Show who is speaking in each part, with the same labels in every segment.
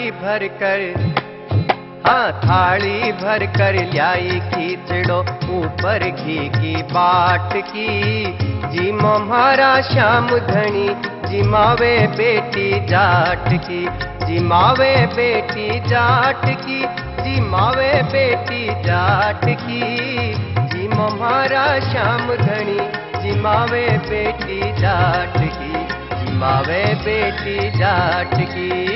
Speaker 1: थाली भर कर, हाँ थाली भर कर लाई खींचड़ो ऊपर घी की बाट की। जी म्हारा श्याम धनी जिमावे बेटी जाट की, जिमावे बेटी जाट की, जिमावे बेटी जाट की। जी म्हारा श्याम धनी जिमावे बेटी जाट की, जिमावे बेटी जाट की।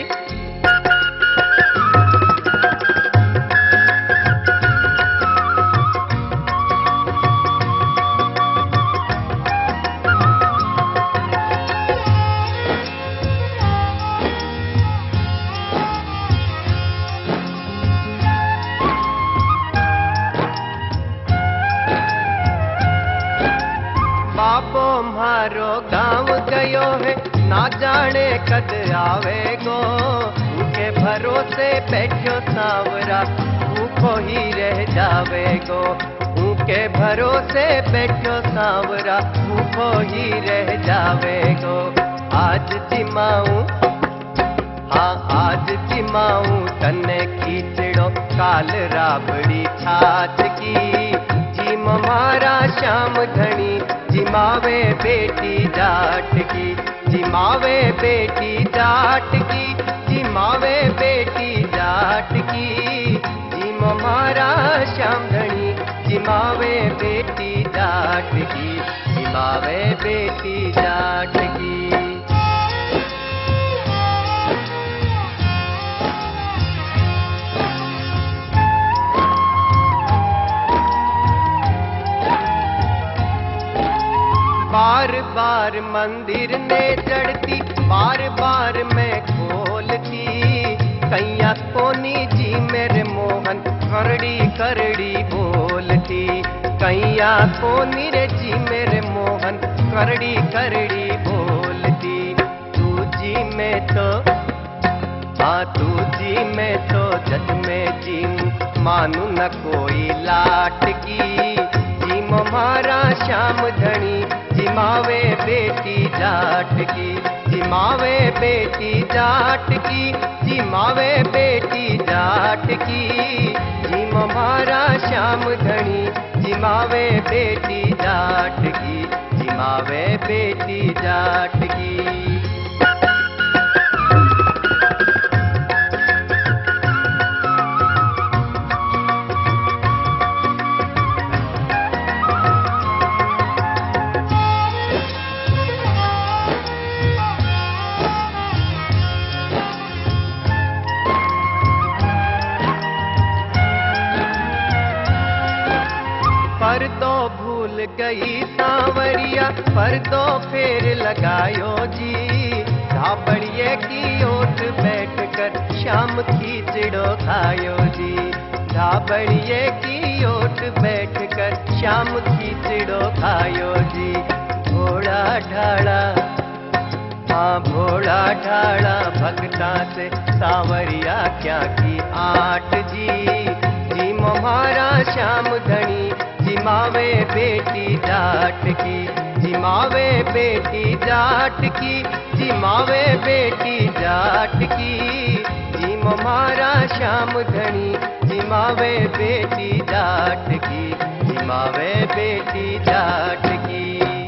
Speaker 1: बापो म्हारो गाँव गयो है, ना जाने कद आवेगो। उनके भरोसे बैठो सांवरा, भूखो ही रह जावेगो। उनके भरोसे बैठो सांवरा, भूखो ही रह जावेगो। आज जिमाऊं, हाँ आज जिमाऊं तन्ने खींचड़ो काल राबड़ी छाछ की। जी म्हारा श्याम धनी जिमावे बेटी जाट की, जिमावे बेटी जाट की, जिमावे बेटी जाट की। जी म्हारा श्याम धनी जिमावे बेटी जाट की, जिमावे बेटी जाट की। बार बार मंदिर ने चढ़ती, बार बार मैं खोलती। कैया कोनी जी मेरे मोहन करड़ी करड़ी बोलती। कैया कोनी रे जी मेरे मोहन करड़ी करड़ी बोलती। तू जी में तो, हाँ तू जी में तो जग में जी मानू न कोई लाट की। जी म्हारा श्याम धनी जिमावे बेटी जाट की, जिमावे बेटी जाट की, जिमावे बेटी जाट की। जी म्हारा श्याम धनी जिमावे बेटी जाट की, जिमावे बेटी जाट की। पर तो भूल गई सांवरिया, पर तो फेर लगायो जी। ढाबड़िए की ओट बैठ कर शाम खींचड़ो खायो जी। ढाबड़िए की ओट बैठ कर शाम खींचड़ो खायो जी। घोड़ा ढाड़ा, हाँ घोड़ा ढाड़ा भगता से सांवरिया क्या की आट जी। जी म्हारा श्याम धनी जिमावे बेटी जाट की, जिमावे बेटी जाट की, जिमावे बेटी जाट की। जी म्हारा श्याम धनी जिमावे बेटी जाट की, जिमावे बेटी जाट की।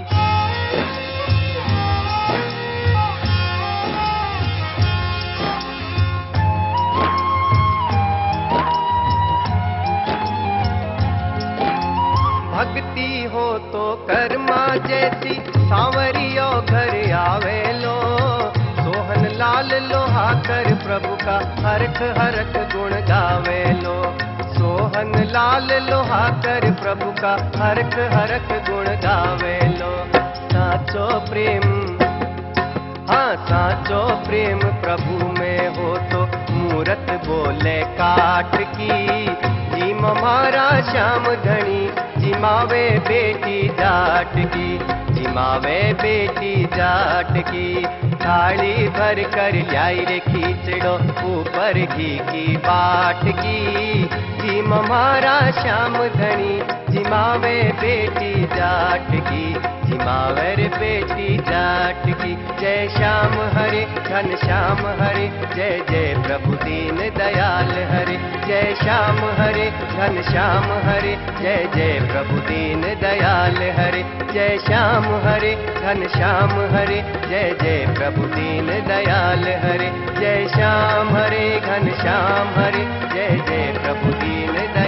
Speaker 1: भक्ति हो तो कर्मा जैसी सांवरियो घर आवे लो। सोहन लाल लोहा कर प्रभु का हरख हरख गुण गावे लो। सोहन लाल लोहा कर प्रभु का हरख हरख गुण गावे लो। साचो प्रेम, हाँ साचो प्रेम प्रभु में हो तो मूरत बोले काट की। जी म्हारा श्याम धनी जिमावे बेटी जाट की, जिमावे बेटी जाट की। थाली भर कर लाई रे खींचड़ो ऊपर घी की बाट की। जी म्हारा श्याम धनी जिमावे बेटी जाट की, जिमावर बेटी जाट की। जय श्याम हरे घन श्याम हरे, जय जय प्रभु दीन दयाल हरे। जय श्याम हरे घन श्याम हरे, जय जय प्रभु दीन दयाल हरे। जय श्याम हरे घन श्याम हरे, जय जय प्रभु दीन दयाल हरे। जय श्याम हरे घन श्याम हरे, जय जय प्रभु दीन दयाल